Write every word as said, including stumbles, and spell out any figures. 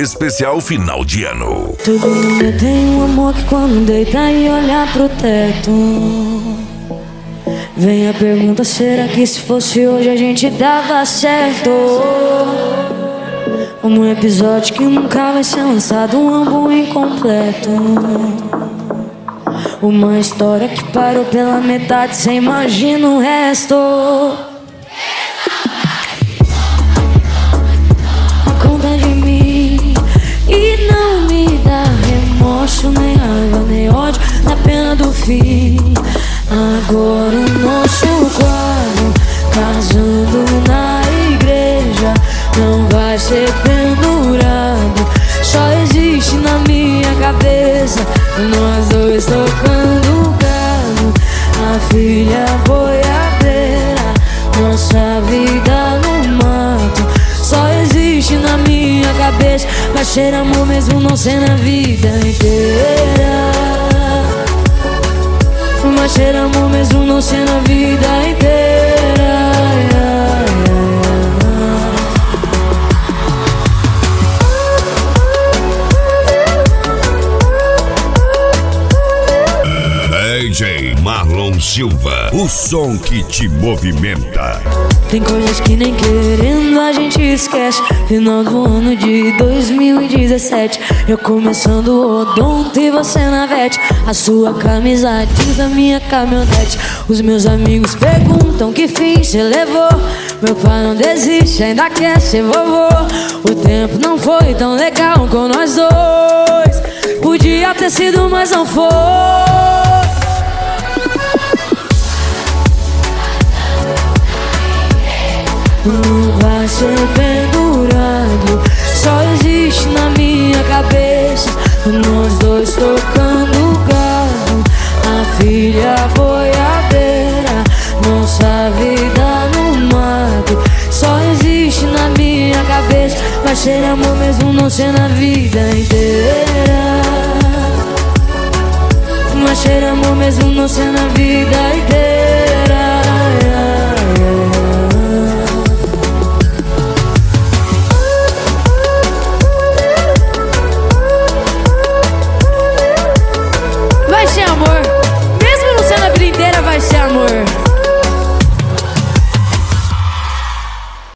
especial final de ano. Todo mundo tem um amor que quando deita e olha pro teto, vem a pergunta, será que se fosse hoje a gente dava certo? Um episódio que nunca vai ser lançado, um álbum incompleto, uma história que parou pela metade, cê imagina o resto. Conta de mim e não me dá remorso, nem raiva, nem ódio, na pena do fim. Agora o nosso quadro, casando na igreja, não vai ser pendurado, só existe na minha cabeça, nós dois tocando galo, a filha boiadeira, nossa vida no mato, só existe na minha cabeça, vai ser amor mesmo não ser na vida inteira. Vai ser amor mesmo não ser na vida inteira. D J Marlon Silva, o som que te movimenta. Tem coisas que nem querendo a gente esquece. Final do ano de dois mil e dezessete, eu começando o odonto e você na vete, a sua camisa jeans da minha caminhonete. Os meus amigos perguntam que fim cê levou, meu pai não desiste, ainda quer ser vovô. O tempo não foi tão legal com nós dois, podia ter sido, mas não foi. Não vai ser pendurado, só existe na minha cabeça, nós dois tocando galo, a filha boiadeira, nossa vida no mato, só existe na minha cabeça, vai ser amor mesmo não ser na vida inteira. Vai ser amor mesmo não ser na vida inteira.